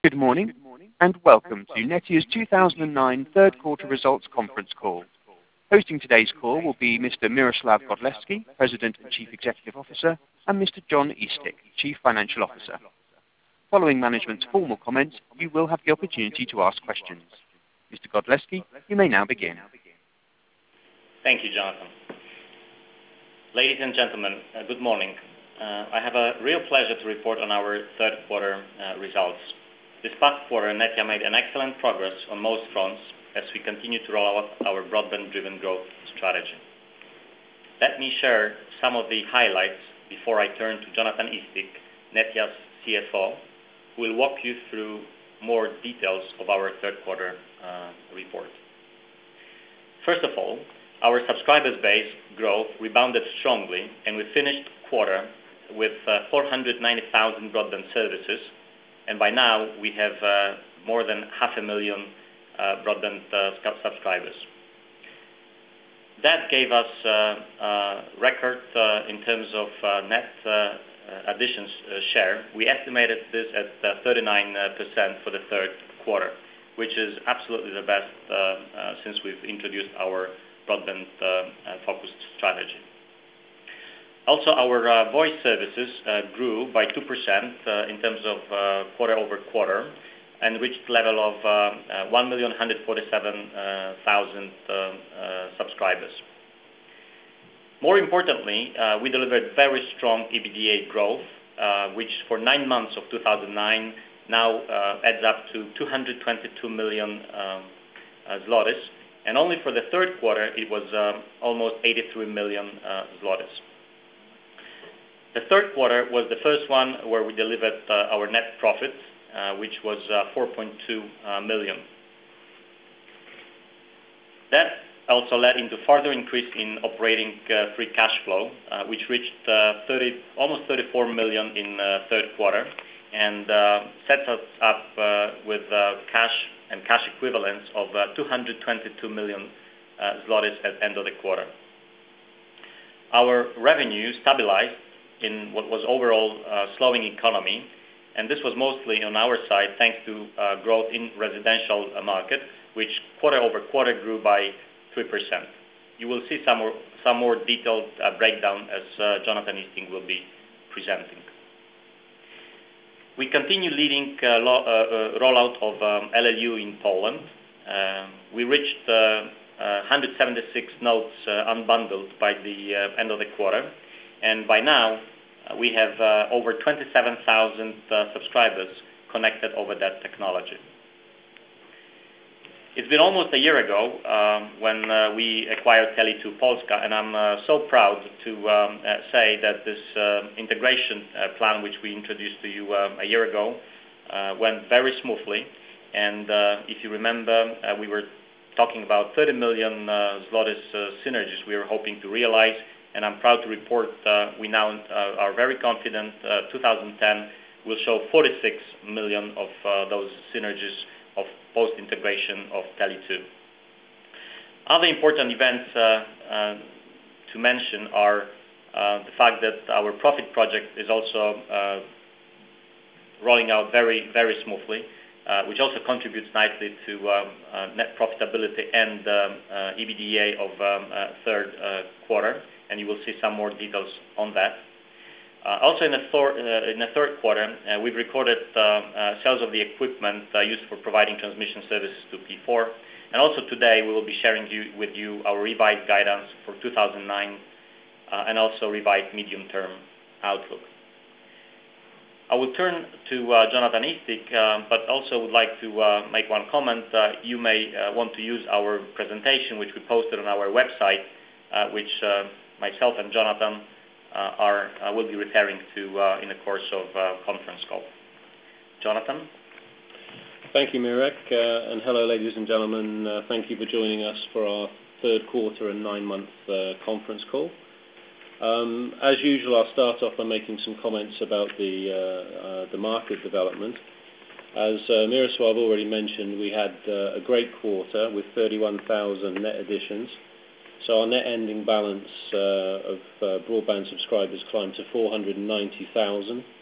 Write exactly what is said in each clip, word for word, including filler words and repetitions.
Good morning, and welcome to Netia's two thousand nine third quarter results conference call. Hosting today's call will be Mister Miroslav Godlewski, President and Chief Executive Officer, and Mister John Eastick, Chief Financial Officer. Following management's formal comments, you will have the opportunity to ask questions. Mister Godlewski, you may now begin. Thank you, Jonathan. Ladies and gentlemen, uh, good morning. Uh, I have a real pleasure to report on our third quarter uh, results. This past quarter, Netia made an excellent progress on most fronts as we continue to roll out our broadband-driven growth strategy. Let me share some of the highlights before I turn to Jonathan Eastick, Netia's C F O, who will walk you through more details of our third quarter uh, report. First of all, our subscribers base growth rebounded strongly, and we finished quarter with uh, four hundred ninety thousand broadband services, and by now we have uh, more than half a million uh, broadband uh, subscribers. That gave us uh, uh, record uh, in terms of uh, net uh, additions uh, share. We estimated this at uh, thirty-nine percent for the third quarter, which is absolutely the best uh, uh, since we've introduced our broadband-focused uh, strategy. Also, our uh, voice services uh, grew by two percent uh, in terms of uh, quarter over quarter and reached the level of uh, uh, one million one hundred forty-seven thousand uh, uh, subscribers. More importantly, uh, we delivered very strong E B D A growth, uh, which for nine months of two thousand nine now uh, adds up to two hundred twenty-two million um, uh, zlotys, and only for the third quarter it was uh, almost eighty-three million uh, zlotys. The third quarter was the first one where we delivered uh, our net profit, uh, which was uh, four point two uh, million. That also led into further increase in operating uh, free cash flow, uh, which reached uh, thirty, almost thirty-four million in uh, third quarter, and uh, sets us up uh, with uh, cash and cash equivalents of uh, two hundred twenty-two million uh, zlotys at the end of the quarter. Our revenue stabilized in what was overall uh, slowing economy, and this was mostly on our side thanks to uh, growth in residential uh, market, which quarter over quarter grew by three percent. You will see some more, some more detailed uh, breakdown as uh, Jonathan Eastick will be presenting. We continue leading uh, lo- uh, uh, rollout of um, L L U in Poland. Uh, we reached uh, uh, one hundred seventy-six nodes uh, unbundled by the uh, end of the quarter, and by now uh, we have uh, over twenty-seven thousand uh, subscribers connected over that technology. It's been almost a year ago um, when uh, we acquired Tele two Polska, and I'm uh, so proud to um, uh, say that this uh, integration uh, plan, which we introduced to you uh, a year ago, uh, went very smoothly. And uh, if you remember, uh, we were talking about thirty million uh, zlotys uh, synergies we were hoping to realize, and I'm proud to report uh, we now uh, are very confident uh, two thousand ten will show forty-six million of uh, those synergies of post-integration of Tele two. Other important events uh, uh, to mention are uh, the fact that our profit project is also uh, rolling out very, very smoothly, uh, which also contributes nicely to uh, uh, net profitability and um, uh, E B D A of um, uh, third uh, quarter, and you will see some more details on that. Uh, also in the, thor- uh, in the third quarter, uh, we've recorded uh, uh, sales of the equipment uh, used for providing transmission services to P four. And also today we will be sharing you, with you our revised guidance for two thousand nine uh, and also revised medium-term outlook. I will turn to uh, Jonathan Eastick, uh, but also would like to uh, make one comment. Uh, you may uh, want to use our presentation, which we posted on our website, uh, which uh, myself and Jonathan Uh, are, uh, will be referring to uh, in the course of uh, conference call. Jonathan? Thank you, Mirek, uh, and hello, ladies and gentlemen. Uh, thank you for joining us for our third quarter and nine-month uh, conference call. Um, as usual, I'll start off by making some comments about the, uh, uh, the market development. As uh, Miroslav already mentioned, we had uh, a great quarter with thirty-one thousand net additions. So our net ending balance uh, of uh, broadband subscribers climbed to four hundred ninety thousand,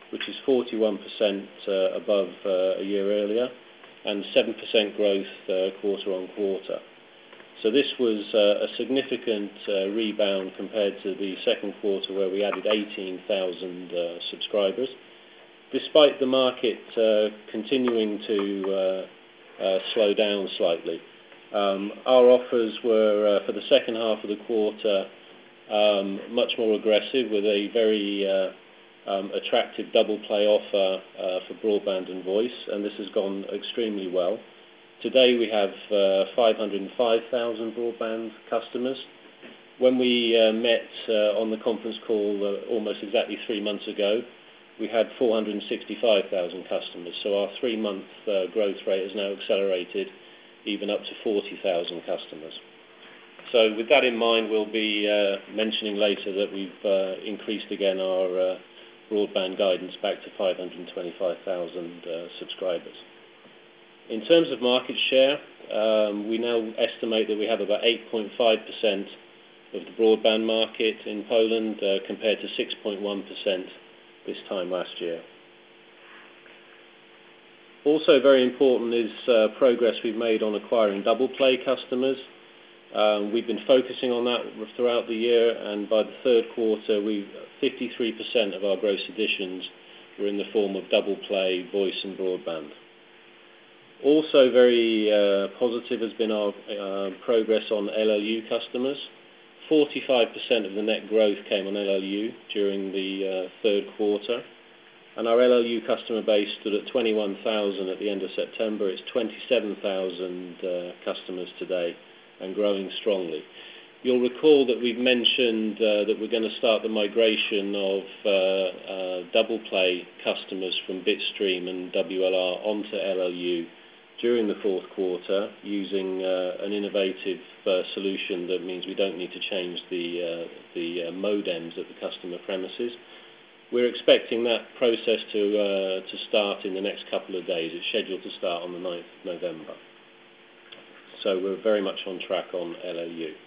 which is forty-one percent uh, above uh, a year earlier, and seven percent growth uh, quarter on quarter. So this was uh, a significant uh, rebound compared to the second quarter, where we added eighteen thousand uh, subscribers, despite the market uh, continuing to uh, uh, slow down slightly. Um, our offers were, uh, for the second half of the quarter, um, much more aggressive, with a very uh, um, attractive double play offer uh, for broadband and voice, and this has gone extremely well. Today we have uh, five hundred five thousand broadband customers. When we uh, met uh, on the conference call uh, almost exactly three months ago, we had four hundred sixty-five thousand customers. So our three-month uh, growth rate has now accelerated even up to forty thousand customers. So with that in mind, we'll be uh, mentioning later that we've uh, increased again our uh, broadband guidance back to five hundred twenty-five thousand uh, subscribers. In terms of market share, um, we now estimate that we have about eight point five percent of the broadband market in Poland uh, compared to six point one percent this time last year. Also very important is uh, progress we've made on acquiring double play customers. Um, we've been focusing on that throughout the year, and by the third quarter, we fifty-three percent of our gross additions were in the form of double play, voice and broadband. Also very uh, positive has been our uh, progress on L L U customers. forty-five percent of the net growth came on L L U during the uh, third quarter, and our L L U customer base stood at twenty-one thousand at the end of September. It's twenty-seven thousand uh, customers today, and growing strongly. You'll recall that we've mentioned uh, that we're going to start the migration of uh, uh, double play customers from Bitstream and W L R onto L L U during the fourth quarter, using uh, an innovative uh, solution that means we don't need to change the, uh, the uh, modems at the customer premises. We're expecting that process to, uh, to start in the next couple of days. It's scheduled to start on the ninth of November. So we're very much on track on L L U.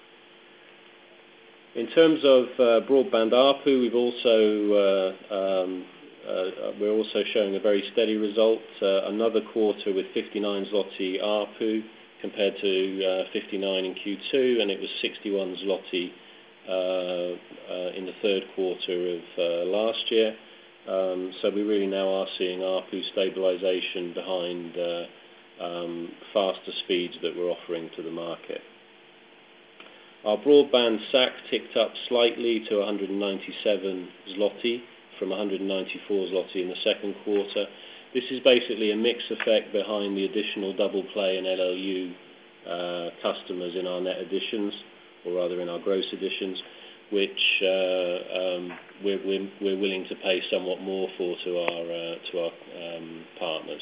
In terms of uh, broadband A R P U, we've also uh, um, uh, we're also showing a very steady result. Uh, another quarter with fifty-nine zloty A R P U compared to uh, fifty-nine in Q two, and it was sixty-one zloty uh, uh, in the third quarter of uh, last year. Um, so we really now are seeing A R P U stabilization behind Uh, Um, faster speeds that we're offering to the market. Our broadband S A C ticked up slightly to one hundred ninety-seven zloty from one hundred ninety-four zloty in the second quarter. This is basically a mix effect behind the additional double play and L L U uh, customers in our net additions, or rather in our gross additions, which uh, um, we're, we're, we're willing to pay somewhat more for to our, uh, to our um, partners.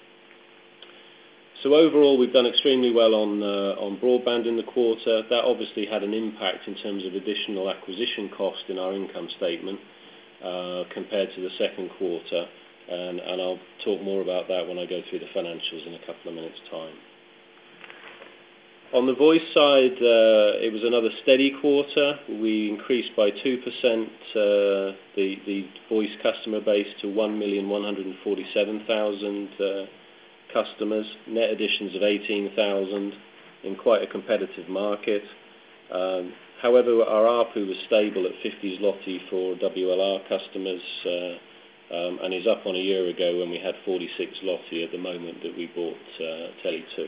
So overall, we've done extremely well on uh, on broadband in the quarter. That obviously had an impact in terms of additional acquisition cost in our income statement uh, compared to the second quarter, and, and I'll talk more about that when I go through the financials in a couple of minutes' time. On the voice side, uh, it was another steady quarter. We increased by two percent uh, the, the voice customer base to one million one hundred forty-seven thousand uh, customers, net additions of eighteen thousand in quite a competitive market. Um, however, our A R P U was stable at fifty zloty for W L R customers uh, um, and is up on a year ago when we had forty-six zloty at the moment that we bought uh, Tele two.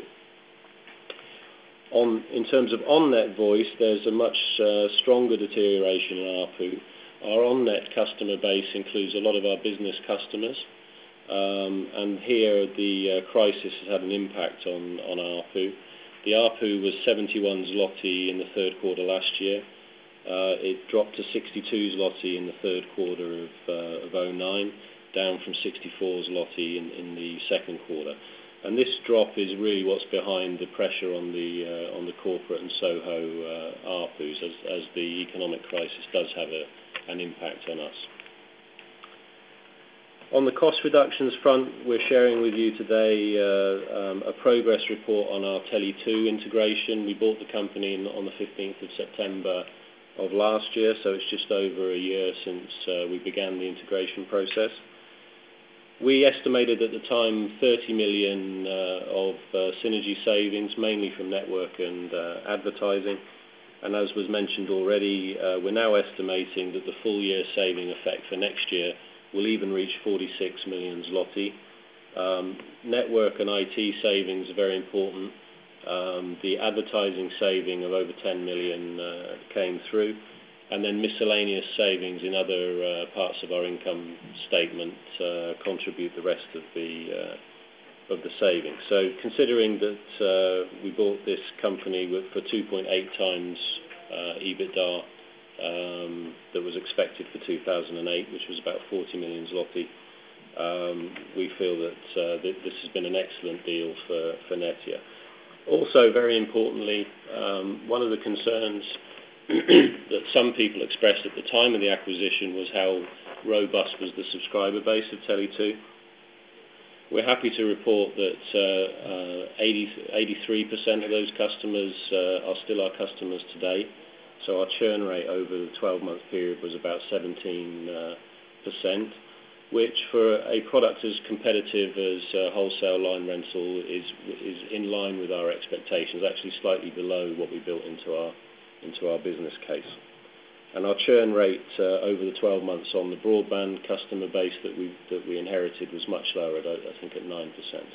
On, in terms of on-net voice, there's a much uh, stronger deterioration in A R P U. Our on-net customer base includes a lot of our business customers. Um, and here the uh, crisis has had an impact on, on A R P U. The A R P U was seventy-one zloty in the third quarter last year. Uh, it dropped to sixty-two zloty in the third quarter of, uh, of oh nine, down from sixty-four zloty in, in the second quarter. And this drop is really what's behind the pressure on the uh, on the corporate and SOHO uh, A R P Us, as, as the economic crisis does have a, an impact on us. On the cost reductions front, we're sharing with you today uh, um, a progress report on our Tele two integration. We bought the company in, on the fifteenth of September of last year, so it's just over a year since uh, we began the integration process. We estimated at the time thirty million uh, of uh, synergy savings, mainly from network and uh, advertising. And as was mentioned already, uh, we're now estimating that the full year saving effect for next year will even reach forty-six million zloty. Um, network and I T savings are very important. Um, the advertising saving of over ten million uh, came through, and then miscellaneous savings in other uh, parts of our income statement uh, contribute the rest of the uh, of the savings. So, considering that uh, we bought this company with, for two point eight times uh, EBITDA um, that was expected for two thousand eight, which was about forty million zloty, um, we feel that uh, th- this has been an excellent deal for for Netia. Also, very importantly, um, one of the concerns that some people expressed at the time of the acquisition was how robust was the subscriber base of Tele two. We're happy to report that uh, uh, eighty, eighty-three percent of those customers uh, are still our customers today. So our churn rate over the twelve-month period was about seventeen percent. Which for a product as competitive as uh, wholesale line rental is is in line with our expectations, actually slightly below what we built into our into our business case. And our churn rate uh, over the twelve months on the broadband customer base that we that we inherited was much lower, at, I think at nine percent.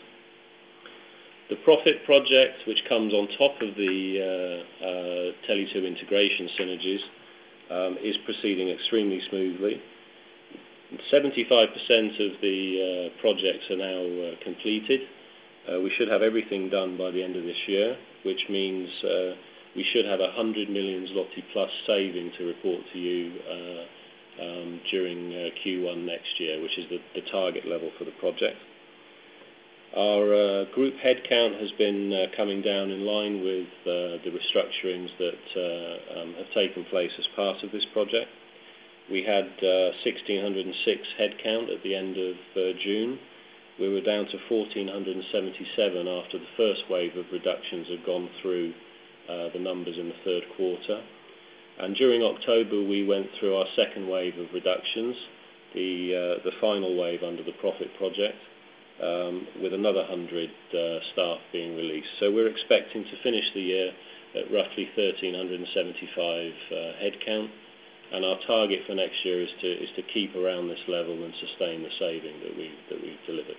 The profit project, which comes on top of the uh, uh, Tele two integration synergies, um, is proceeding extremely smoothly. seventy-five percent of the uh, projects are now uh, completed. Uh, we should have everything done by the end of this year, which means uh, we should have one hundred million zloty plus saving to report to you uh, um, during uh, Q one next year, which is the, the target level for the project. Our uh, group headcount has been uh, coming down in line with uh, the restructurings that uh, um, have taken place as part of this project. We had uh, one thousand six hundred six headcount at the end of uh, June. We were down to one thousand four hundred seventy-seven after the first wave of reductions had gone through uh, the numbers in the third quarter. And during October, we went through our second wave of reductions, the, uh, the final wave under the Profit Project, um, with another one hundred uh, staff being released. So we're expecting to finish the year at roughly one thousand three hundred seventy-five uh, headcount. And our target for next year is to is to keep around this level and sustain the saving that we that we've delivered.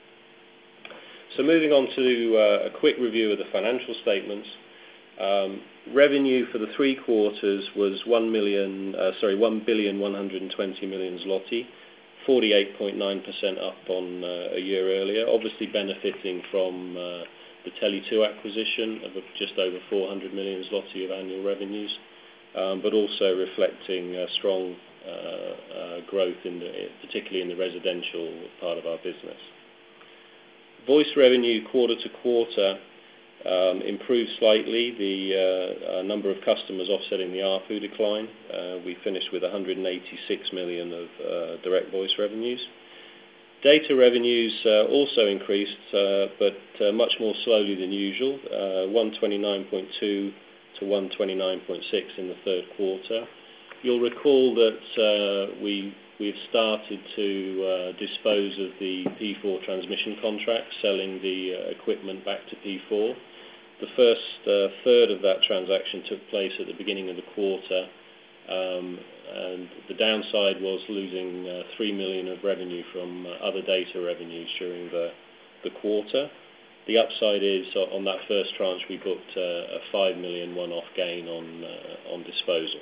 So moving on to uh, a quick review of the financial statements. Um, revenue for the three quarters was one million, uh, sorry, one billion one hundred twenty million zloty, forty-eight point nine percent up on uh, a year earlier. Obviously benefiting from uh, the Tele two acquisition of just over four hundred million zloty of annual revenues. Um, but also reflecting uh, strong uh, uh, growth, in the, particularly in the residential part of our business. Voice revenue quarter to quarter um, improved slightly, the uh, uh, number of customers offsetting the A R P U decline. Uh, we finished with one hundred eighty-six million of uh, direct voice revenues. Data revenues uh, also increased, uh, but uh, much more slowly than usual, uh, one hundred twenty-nine point two to one hundred twenty-nine point six in the third quarter. You'll recall that uh, we, we've started to uh, dispose of the P four transmission contract, selling the uh, equipment back to P four. The first uh, third of that transaction took place at the beginning of the quarter, um, and the downside was losing uh, three million of revenue from uh, other data revenues during the, the quarter. The upside is uh, on that first tranche we booked uh, a five million one-off gain on uh, on disposal.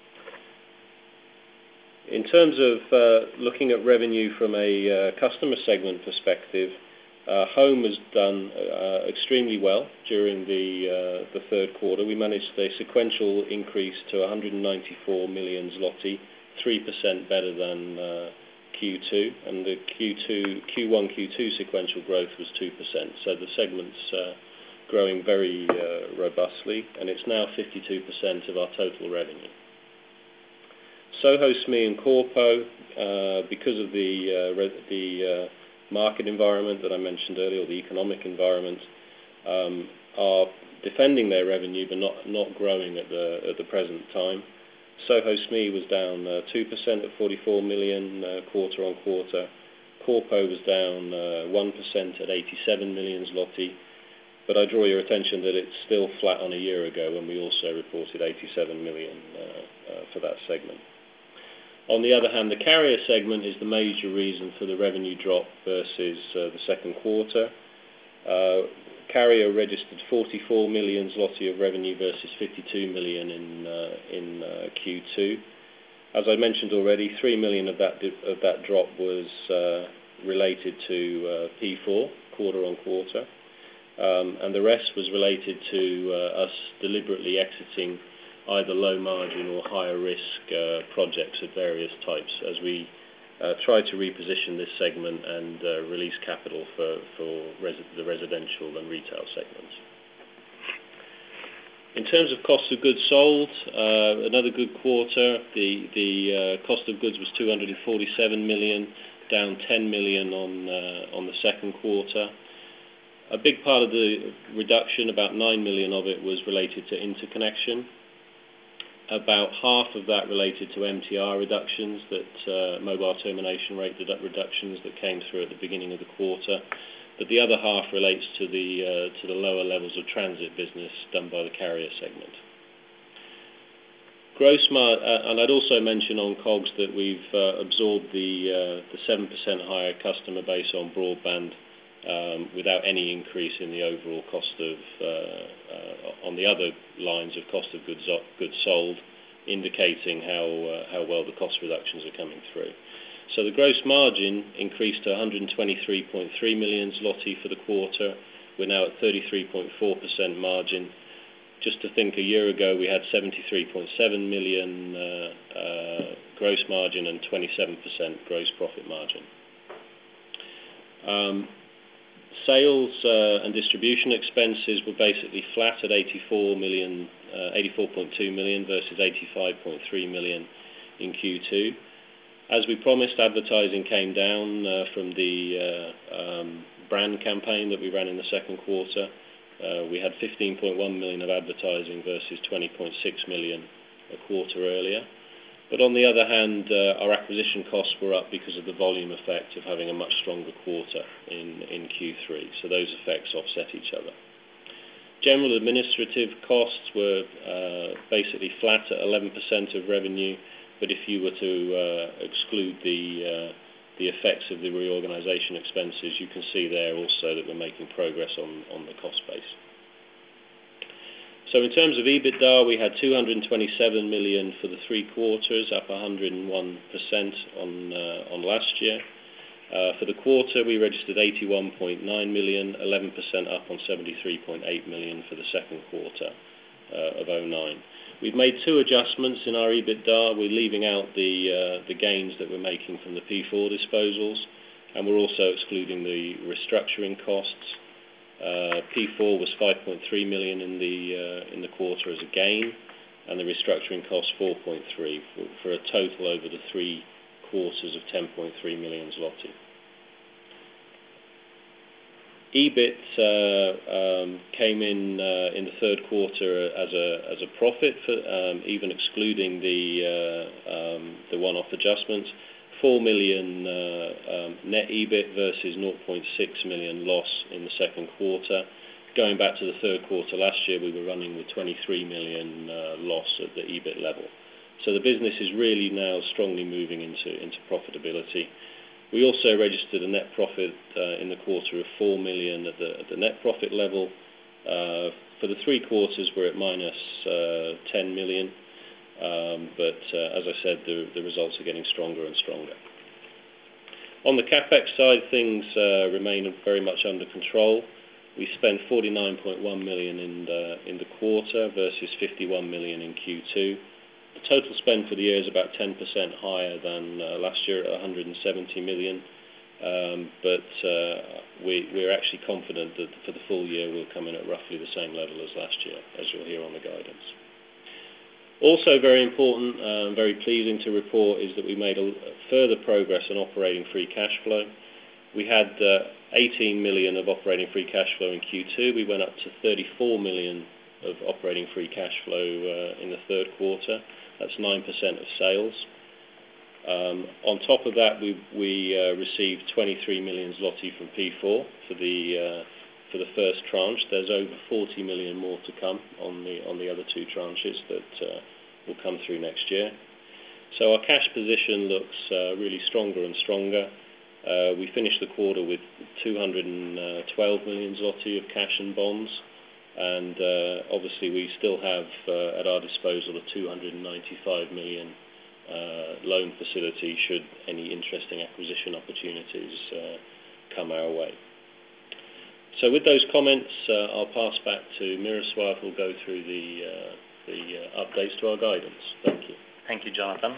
In terms of uh, looking at revenue from a uh, customer segment perspective, uh, Home has done uh, extremely well during the uh, the third quarter. We managed a sequential increase to one hundred ninety-four million zloty, three percent better than uh, Q two, and the Q two, Q one, Q two sequential growth was two percent. So the segment's uh, growing very uh, robustly, and it's now fifty-two percent of our total revenue. Soho, S M E and Corpo, uh, because of the uh, re- the uh, market environment that I mentioned earlier, or the economic environment, um, are defending their revenue but not not growing at the at the present time. Soho S M E was down uh, two percent at forty-four million uh, quarter on quarter. Corpo was down uh, one percent at eighty-seven million zloty. But I draw your attention that it's still flat on a year ago when we also reported eighty-seven million uh, uh, for that segment. On the other hand, the carrier segment is the major reason for the revenue drop versus uh, the second quarter. Uh, carrier registered forty-four million zloty of revenue versus fifty-two million in uh, in uh, Q two. As I mentioned already, three million of that of that drop was uh, related to uh, P four quarter on quarter, um, and the rest was related to uh, us deliberately exiting either low margin or higher risk uh, projects of various types as we uh, try to reposition this segment and uh, release capital for, for res- the residential and retail segments. In terms of cost of goods sold, uh, another good quarter. The, the uh, cost of goods was two hundred forty-seven million, down ten million on, uh, on the second quarter. A big part of the reduction, about nine million of it, was related to interconnection. About half of that related to M T R reductions, that uh, mobile termination rate reductions that came through at the beginning of the quarter. But the other half relates to the uh, to the lower levels of transit business done by the carrier segment. Gross mar- uh, and I'd also mention on C O G S that we've uh, absorbed the uh, the seven percent higher customer base on broadband um, without any increase in the overall cost of uh, uh, on the other lines of cost of goods goods sold, indicating how uh, how well the cost reductions are coming through. So the gross margin increased to one hundred twenty-three point three million zloty for the quarter. We're now at thirty-three point four percent margin. Just to think, a year ago we had seventy-three point seven million uh, uh, gross margin and twenty-seven percent gross profit margin. Um, sales uh, and distribution expenses were basically flat at eighty-four million, uh, eighty-four point two million versus eighty-five point three million in Q two. As we promised, advertising came down uh, from the uh, um, brand campaign that we ran in the second quarter. Uh, we had fifteen point one million of advertising versus twenty point six million a quarter earlier. But on the other hand, uh, our acquisition costs were up because of the volume effect of having a much stronger quarter in, in Q three. So those effects offset each other. General administrative costs were uh, basically flat at eleven percent of revenue. But if you were to uh, exclude the uh, the effects of the reorganization expenses, you can see there also that we're making progress on, on the cost base. So in terms of EBITDA, we had two hundred twenty-seven million for the three quarters, up one hundred one percent on uh, on last year. Uh, for the quarter, we registered eighty-one point nine million, eleven percent up on seventy-three point eight million for the second quarter uh, of oh nine. We've made two adjustments in our EBITDA. We're leaving out the uh, the gains that we're making from the P four disposals, and we're also excluding the restructuring costs. Uh, P four was five point three million in the uh, in the quarter as a gain, and the restructuring costs four point three for, for a total over the three quarters of ten point three million zloty. E B I T uh, um, came in uh, in the third quarter as a as a profit, for, um, even excluding the uh, um, the one-off adjustments. Four million uh, um, net E B I T versus zero point six million loss in the second quarter. Going back to the third quarter last year, we were running with twenty-three million uh, loss at the E B I T level. So the business is really now strongly moving into into profitability. We also registered a net profit uh, in the quarter of four million at the, at the net profit level. Uh, for the three quarters, we're at minus uh, ten million. Um, but uh, as I said, the, the results are getting stronger and stronger. On the CapEx side, things uh, remain very much under control. We spent forty-nine point one million in the, in the quarter versus fifty-one million in Q two. The total spend for the year is about ten percent higher than uh, last year at one hundred seventy million, um, but uh, we, we're actually confident that for the full year we'll come in at roughly the same level as last year, as you'll hear on the guidance. Also very important and uh, very pleasing to report is that we made a further progress on operating free cash flow. We had uh, eighteen million of operating free cash flow in Q two. We went up to thirty-four million of operating free cash flow uh, in the third quarter. That's nine percent of sales. Um, on top of that, we, we uh, received twenty-three million zloty from P four for the uh, for the first tranche. There's over forty million more to come on the on the other two tranches that uh, will come through next year. So our cash position looks uh, really stronger and stronger. Uh, we finished the quarter with two hundred twelve million zloty of cash and bonds, and uh, obviously we still have uh, at our disposal a two hundred ninety-five million uh, loan facility should any interesting acquisition opportunities uh, come our way. So with those comments, uh, I'll pass back to Miroslav, who'll go through the, uh, the uh, updates to our guidance. Thank you. Thank you, Jonathan.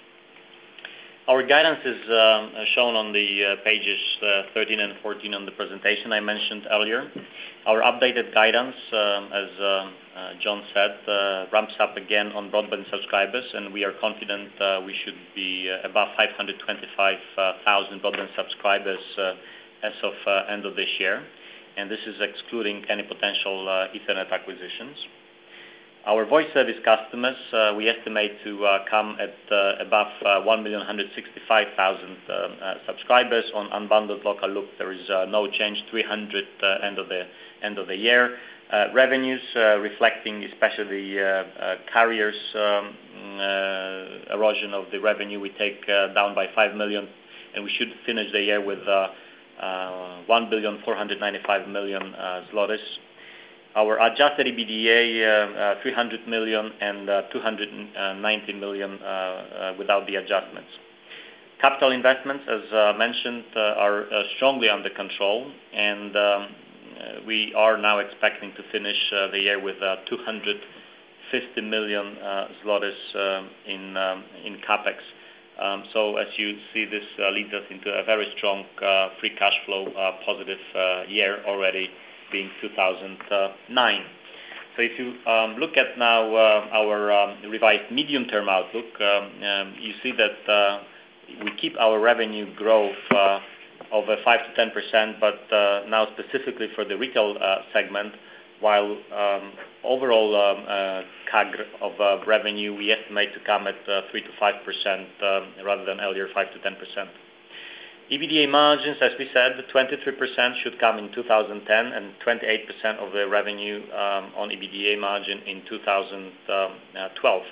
Our guidance is um, shown on the uh, pages uh, thirteen and fourteen on the presentation I mentioned earlier. Our updated guidance, um, as uh, uh, John said, uh, ramps up again on broadband subscribers, and we are confident uh, we should be uh, above five hundred twenty-five thousand broadband subscribers uh, as of uh, end of this year, and this is excluding any potential uh, Ethernet acquisitions. Our voice service customers, uh, we estimate to uh, come at uh, above uh, one million one hundred sixty-five thousand uh, uh, subscribers. On unbundled local loop, there is uh, no change, three hundred uh, end of the end of the year. Uh, revenues uh, reflecting especially uh, uh, carriers um, uh, erosion of the revenue, we take uh, down by five million, and we should finish the year with uh, uh, one billion four hundred ninety-five million uh, zlotys. Our adjusted EBITDA, uh, uh, three hundred million and uh, two hundred ninety million uh, uh, without the adjustments. Capital investments, as uh, mentioned, uh, are uh, strongly under control, and um, uh, we are now expecting to finish uh, the year with uh, two hundred fifty million uh, zlotys uh, in um, in capex. Um, so, as you see, this uh, leads us into a very strong uh, free cash flow uh, positive uh, year already, being two thousand nine. So if you um, look at now uh, our um, revised medium-term outlook, um, um, you see that uh, we keep our revenue growth uh, of uh, five to ten percent, but uh, now specifically for the retail uh, segment, while um, overall um, uh, C A G R of uh, revenue we estimate to come at uh, three to five percent uh, rather than earlier five to ten percent. EBITDA margins, as we said, twenty-three percent should come in two thousand ten and twenty-eight percent of the revenue um, on EBITDA margin in two thousand twelve.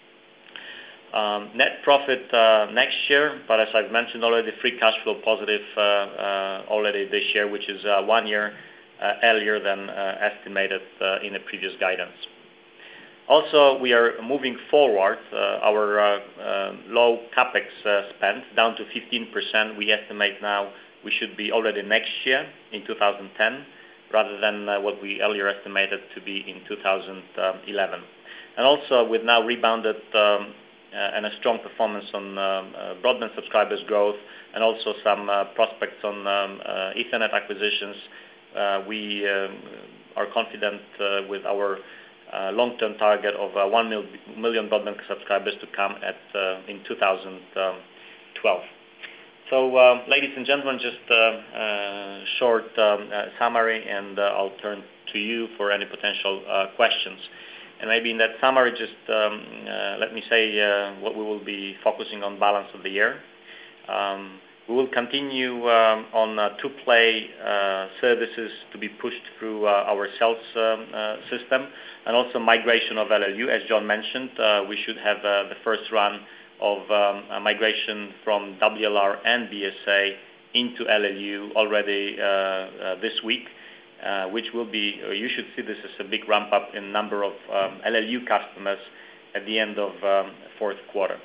Um, net profit uh, next year, but as I've mentioned already, free cash flow positive uh, uh, already this year, which is uh, one year uh, earlier than uh, estimated uh, in the previous guidance. Also, we are moving forward uh, our uh, uh, low capex uh, spend down to fifteen percent. We estimate now we should be already next year in two thousand ten, rather than uh, what we earlier estimated to be in two thousand eleven. And also, with now rebounded um, uh, and a strong performance on um, uh, broadband subscribers growth, and also some uh, prospects on um, uh, Ethernet acquisitions, uh, we um, are confident uh, with our Uh, long-term target of uh, one mil million broadband subscribers to come at uh, in two thousand twelve. So, uh, ladies and gentlemen, just a uh, uh, short um, uh, summary, and uh, I'll turn to you for any potential uh, questions. And maybe in that summary, just um, uh, let me say uh, what we will be focusing on balance of the year. Um, We will continue um, on uh, to-play uh, services to be pushed through uh, our sales um, uh, system, and also migration of L L U. As John mentioned, uh, we should have uh, the first run of um, a migration from W L R and B S A into L L U already uh, uh, this week, uh, which will be, uh, you should see this as a big ramp up in number of um, L L U customers at the end of um, fourth quarter.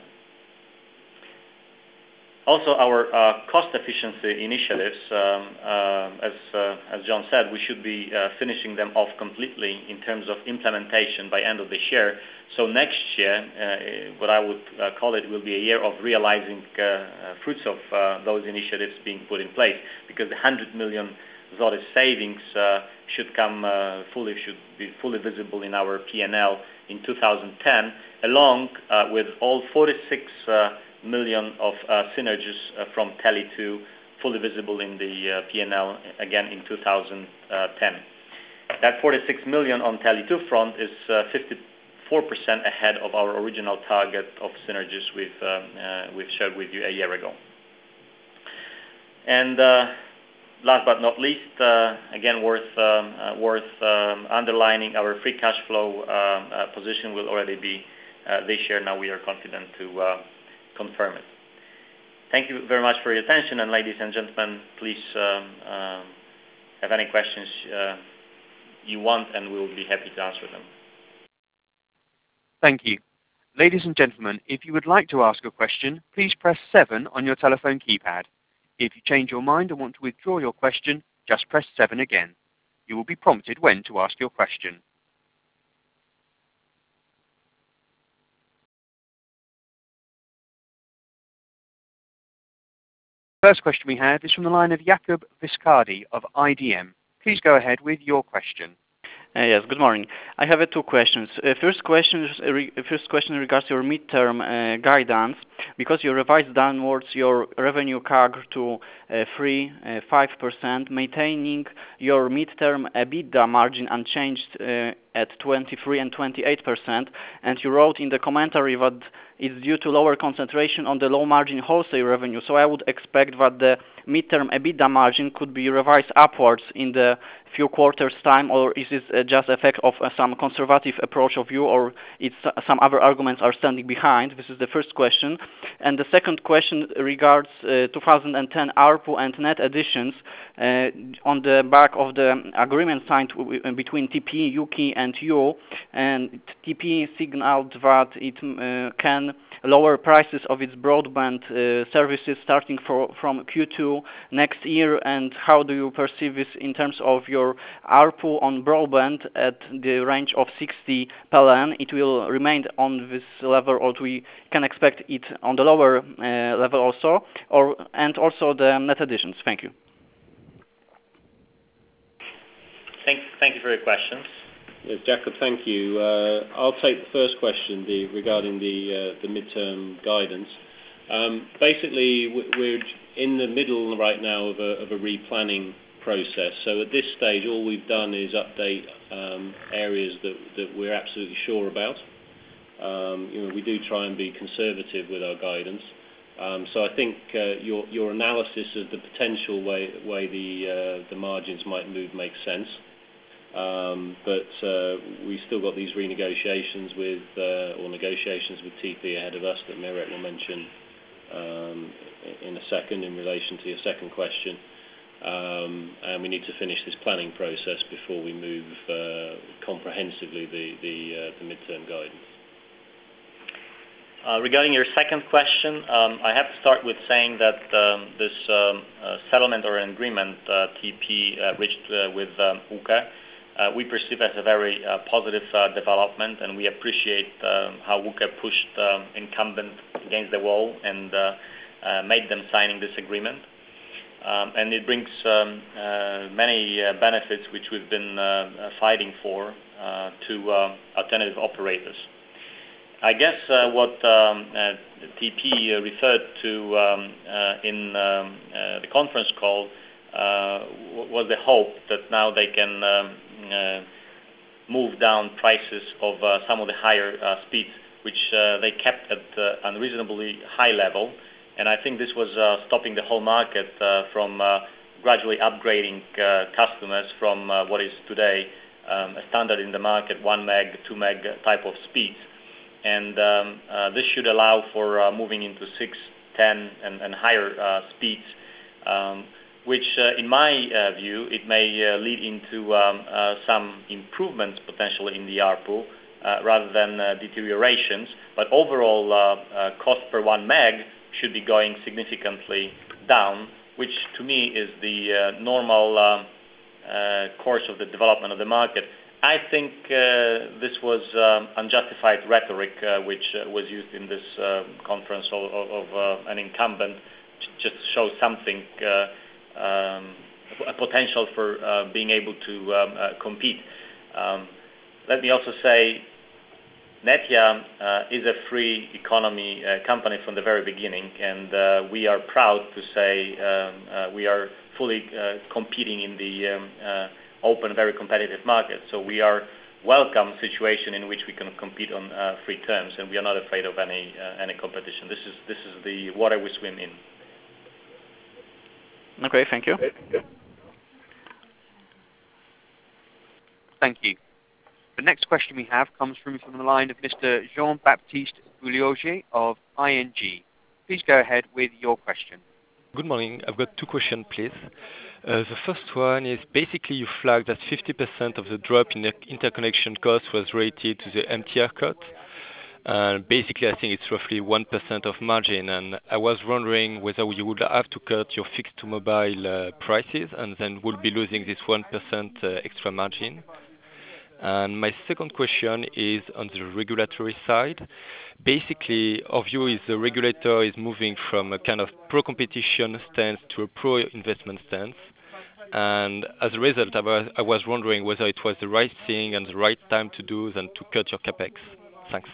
Also, our uh, cost efficiency initiatives, um, uh, as, uh, as John said, we should be uh, finishing them off completely in terms of implementation by end of this year. So next year, uh, what I would uh, call it, will be a year of realizing uh, fruits of uh, those initiatives being put in place, because the one hundred million zloty savings uh, should come uh, fully, should be fully visible in our P and L in two thousand ten, along uh, with all forty-six uh, million of uh, synergies uh, from Tele two fully visible in the uh, P and L again in two thousand ten. That forty-six million on Tele two front is uh, four percent ahead of our original target of synergies we've, uh, uh, we've shared with you a year ago. And uh, last but not least, uh, again, worth, um, uh, worth um, underlining, our free cash flow uh, uh, position will already be uh, this year. Now we are confident to uh, confirm it. Thank you very much for your attention, and ladies and gentlemen, please um, uh, have any questions uh, you want, and we will be happy to answer them. Thank you. Ladies and gentlemen, if you would like to ask a question, please press seven on your telephone keypad. If you change your mind and want to withdraw your question, just press seven again. You will be prompted when to ask your question. First question we have is from the line of Jakub Viscardi of I D M. Please go ahead with your question. Uh, yes, good morning. I have uh, two questions. Uh, first question is, uh, re first question regards your midterm uh, guidance, because you revised downwards your revenue C A G R to uh, three to five percent, maintaining your midterm EBITDA margin unchanged uh, at twenty-three and twenty-eight percent, and you wrote in the commentary that it's due to lower concentration on the low-margin wholesale revenue. So I would expect that the midterm EBITDA margin could be revised upwards in the few quarters' time, or is this uh, just effect of uh, some conservative approach of you, or it's uh, some other arguments are standing behind? This is the first question. And the second question regards uh, two thousand ten A R P U and net additions. Uh, on the back of the agreement signed w between T P, U K, and you, and T P signaled that it uh, can lower prices of its broadband uh, services starting for, from Q two next year. And how do you perceive this in terms of your A R P U on broadband at the range of sixty P L N? It will remain on this level, or we can expect it on the lower uh, level also, or and also the net additions? Thank you. Thank, thank you for your questions. Yes, Jakob, thank you. Uh, I'll take the first question the, regarding the, uh, the midterm guidance. Um, basically, we're in the middle right now of a, of a replanning process. So at this stage, all we've done is update um, areas that, that we're absolutely sure about. Um, you know, we do try and be conservative with our guidance. Um, so I think uh, your, your analysis of the potential way, way the, uh, the margins might move makes sense. Um, but uh, we've still got these renegotiations with, uh, or negotiations with T P ahead of us that Mirek will mention um, in a second in relation to your second question. Um, and we need to finish this planning process before we move uh, comprehensively the, the, uh, the midterm guidance. Uh, regarding your second question, um, I have to start with saying that um, this um, uh, settlement or an agreement uh, T P uh, reached uh, with um, U K Uh, we perceive as a very uh, positive uh, development, and we appreciate um, how U K pushed um, incumbent against the wall and uh, uh, made them signing this agreement. Um, and it brings um, uh, many uh, benefits which we've been uh, fighting for uh, to uh, alternative operators. I guess uh, what um, uh, T P uh, referred to um, uh, in um, uh, the conference call uh, was the hope that now they can um, uh, move down prices of uh, some of the higher uh, speeds, which uh, they kept at uh, unreasonably high level. And I think this was uh, stopping the whole market uh, from uh, gradually upgrading uh, customers from uh, what is today um, a standard in the market, one meg, two meg type of speeds. And um, uh, this should allow for uh, moving into six, ten, and, and higher uh, speeds, um, which uh, in my uh, view, it may uh, lead into um, uh, some improvements potentially in the A R P U uh, rather than uh, deteriorations. But overall uh, uh, cost per one meg should be going significantly down, which to me is the uh, normal uh, uh, course of the development of the market. I think uh, this was um, unjustified rhetoric uh, which uh, was used in this uh, conference of, of, of uh, an incumbent just to show something, uh, um, a potential for uh, being able to um, uh, compete. Um, let me also say Netia uh, is a free economy uh, company from the very beginning, and uh, we are proud to say um, uh, we are fully uh, competing in the um, uh, open, very competitive market. So we are welcome situation in which we can compete on uh, free terms, and we are not afraid of any uh, any competition. This is this is the water we swim in. Okay, thank you. Thank you. The next question we have comes from, from the line of Mister Jean-Baptiste Boulioger of I N G. Please go ahead with your question. Good morning. I've got two questions, please. Uh, the first one is basically you flagged that fifty percent of the drop in the interconnection cost was related to the M T R cut. And basically, I think it's roughly one percent of margin. And I was wondering whether you would have to cut your fixed to mobile uh, prices and then would be losing this one percent uh, extra margin. And my second question is on the regulatory side. Basically, our view is the regulator is moving from a kind of pro-competition stance to a pro-investment stance. And as a result, I was, I was wondering whether it was the right thing and the right time to do than to cut your capex. Thanks.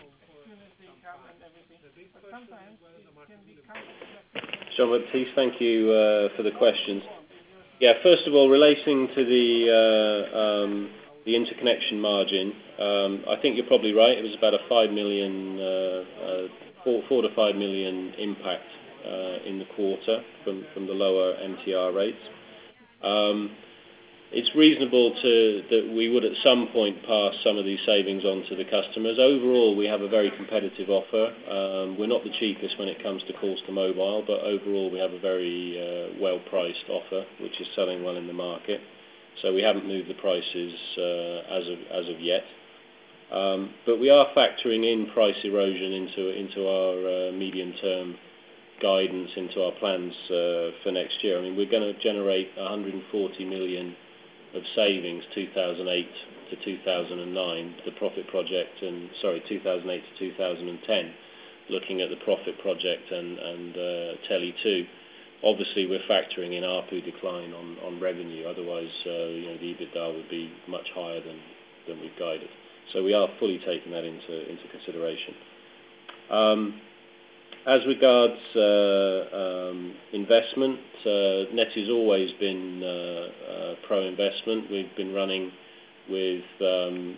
Jean-Baptiste, thank you uh, for the questions. Yeah, first of all, relating to the uh, um, the interconnection margin, um, I think you're probably right. It was about a five million, uh, uh, four, four to five million impact uh, in the quarter from, from the lower M T R rates. Um, it's reasonable to that we would at some point pass some of these savings on to the customers. Overall, we have a very competitive offer. Um, we're not the cheapest when it comes to calls to mobile, but overall we have a very uh, well-priced offer, which is selling well in the market. So we haven't moved the prices uh, as of as of yet, um, but we are factoring in price erosion into into our uh, medium-term guidance, into our plans uh, for next year. I mean, we're going to generate one hundred forty million of savings, two thousand eight to two thousand nine, the profit project, and sorry, two thousand eight to two thousand ten, looking at the profit project and and uh, Tele two. Obviously, we're factoring in A R P U decline on, on revenue. Otherwise, uh, you know, the EBITDA would be much higher than, than we've guided. So we are fully taking that into into consideration. Um, as regards uh, um, investment, uh, Netti's always been uh, uh, pro-investment. We've been running with um,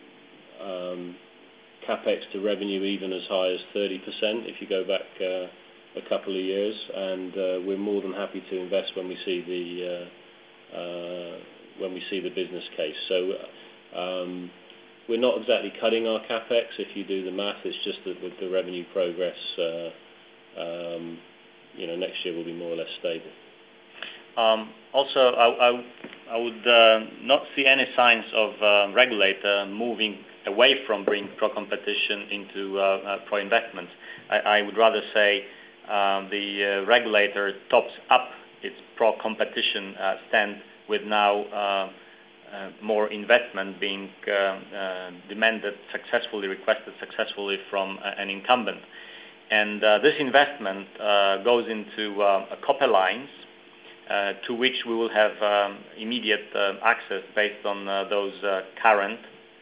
um, capex to revenue even as high as thirty percent if you go back uh, a couple of years, and uh, we're more than happy to invest when we see the uh, uh, when we see the business case. So um, we're not exactly cutting our capex. If you do the math, it's just that with the revenue progress, uh, um, you know, next year will be more or less stable. Um, also, I, I, I would uh, not see any signs of uh, regulator moving away from being pro-competition into uh, uh, pro-investment. I, I would rather say Um, the uh, regulator tops up its pro-competition uh, stand with now uh, uh, more investment being uh, uh, demanded successfully, requested successfully from uh, an incumbent. And uh, this investment uh, goes into uh, a copper lines uh, to which we will have um, immediate uh, access based on uh, those uh, current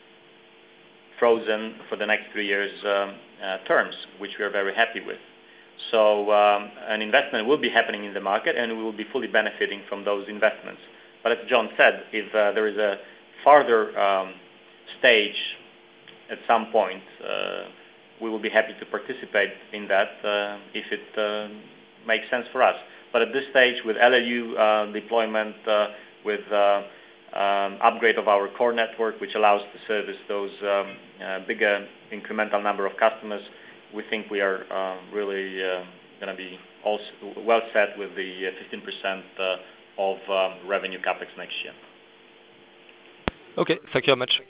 frozen for the next three years um, uh, terms, which we are very happy with. So um, an investment will be happening in the market, and we will be fully benefiting from those investments. But as John said, if uh, there is a further um, stage at some point, uh, we will be happy to participate in that uh, if it uh, makes sense for us. But at this stage, with L L U uh, deployment, uh, with uh, um, upgrade of our core network, which allows to service those um, uh, bigger incremental number of customers, we think we are uh, really uh, going to be also well set with the fifteen percent uh, of um, revenue capex next year. Okay, thank you very much.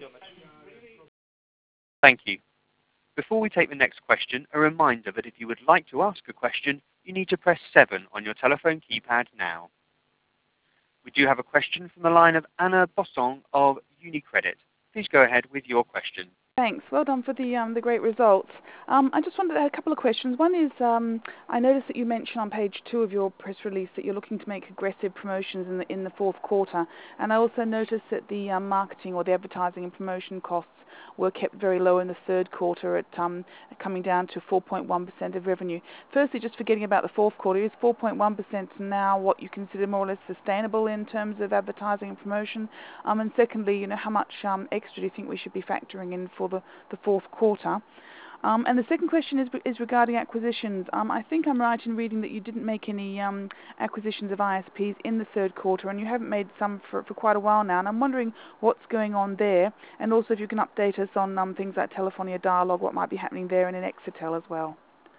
Thank you. Before we take the next question, a reminder that if you would like to ask a question, you need to press seven on your telephone keypad now. We do have a question from the line of Anna Bosson of UniCredit. Please go ahead with your question. Thanks. Well done for the um, the great results. Um, I just wanted to add a couple of questions. One is, um, I noticed that you mentioned on page two of your press release that you're looking to make aggressive promotions in the in the fourth quarter, and I also noticed that the um, marketing or the advertising and promotion costs were kept very low in the third quarter, at um, coming down to four point one percent of revenue. Firstly, just forgetting about the fourth quarter, is four point one percent now what you consider more or less sustainable in terms of advertising and promotion? Um, and secondly, you know, how much um, extra do you think we should be factoring in for the, the fourth quarter? Um, and the second question is, is regarding acquisitions. Um, I think I'm right in reading that you didn't make any um, acquisitions of I S Ps in the third quarter, and you haven't made some for, for quite a while now. And I'm wondering what's going on there, and also if you can update us on um, things like Telefonia Dialog, what might be happening there, and in Exetel as well.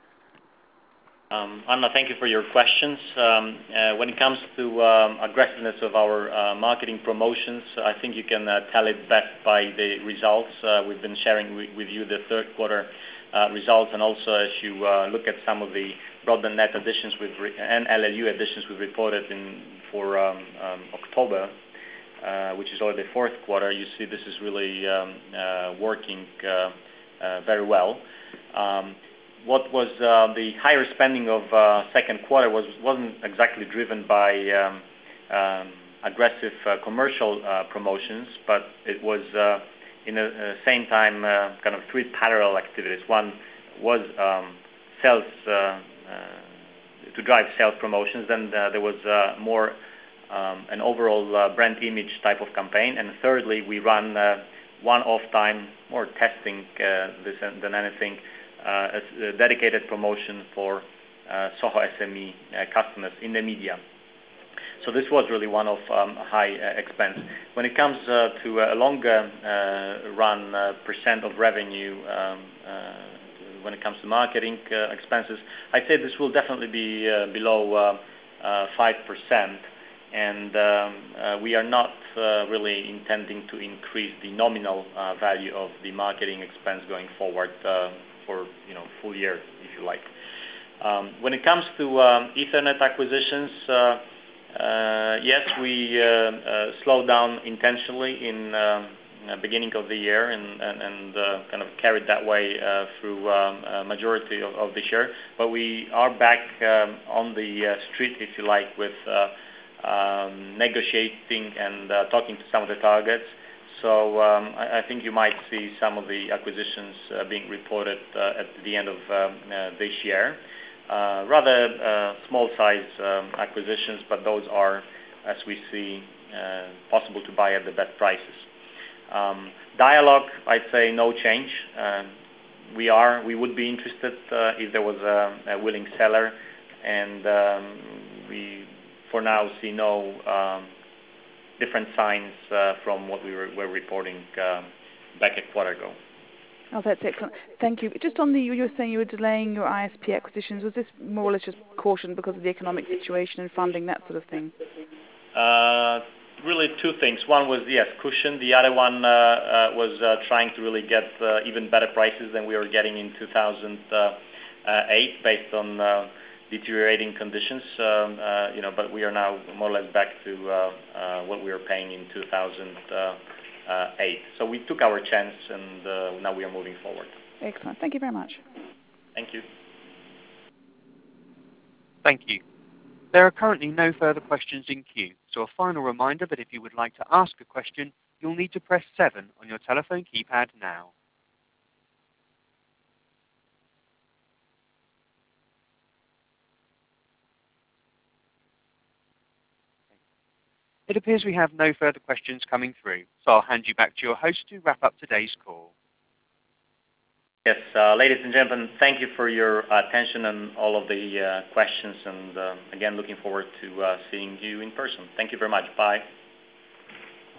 Um, Anna, thank you for your questions. Um, uh, when it comes to um, aggressiveness of our uh, marketing promotions, I think you can uh, tell it best by the results. Uh, we've been sharing with, with you the third quarter uh, results, and also as you uh, look at some of the broadband net additions we've re- and L L U additions we've reported in for um, um, October, uh, which is already the fourth quarter, you see this is really um, uh, working uh, uh, very well. Um, What was uh, the higher spending of uh, second quarter was, wasn't exactly driven by um, um, aggressive uh, commercial uh, promotions, but it was uh, in the uh, same time uh, kind of three parallel activities. One was um, sales uh, uh, to drive sales promotions, then uh, there was uh, more um, an overall uh, brand image type of campaign, and thirdly we run uh, one-off time, more testing uh, this than anything, Uh, a dedicated promotion for uh, Soho S M E uh, customers in the media. So this was really one of um, high uh, expense. When it comes uh, to a longer uh, run uh, percent of revenue, um, uh, when it comes to marketing uh, expenses, I'd say this will definitely be uh, below uh, uh, five percent. And um, uh, we are not uh, really intending to increase the nominal uh, value of the marketing expense going forward uh, for you know full year, if you like. Um, when it comes to um, Ethernet acquisitions, uh, uh, yes, we uh, uh, slowed down intentionally in um, uh, beginning of the year, and, and, and uh, kind of carried that way uh, through um, a majority of, of this year. But we are back um, on the uh, street, if you like, with uh, um, negotiating and uh, talking to some of the targets. So um, I, I think you might see some of the acquisitions uh, being reported uh, at the end of um, uh, this year. Uh, rather uh, small size um, acquisitions, but those are, as we see, uh, possible to buy at the best prices. Um, Dialog, I'd say no change. Uh, we are, we would be interested uh, if there was a, a willing seller, and um, we, for now, see no um, different signs uh, from what we were, were reporting uh, back a quarter ago. Oh, that's excellent. Thank you. Just on the, you were saying you were delaying your I S P acquisitions. Was this more or less just caution because of the economic situation and funding, that sort of thing? Uh, really two things. One was, yes, cushion. The other one uh, uh, was uh, trying to really get uh, even better prices than we were getting in two thousand eight based on uh, deteriorating conditions, um, uh, you know, but we are now more or less back to uh, uh, what we were paying in two thousand eight. So we took our chance, and uh, now we are moving forward. Excellent. Thank you very much. Thank you. Thank you. There are currently no further questions in queue, so a final reminder that if you would like to ask a question, you'll need to press seven on your telephone keypad now. It appears we have no further questions coming through, so I'll hand you back to your host to wrap up today's call. Yes, uh, ladies and gentlemen, thank you for your attention and all of the uh, questions, and uh, again, looking forward to uh, seeing you in person. Thank you very much. Bye.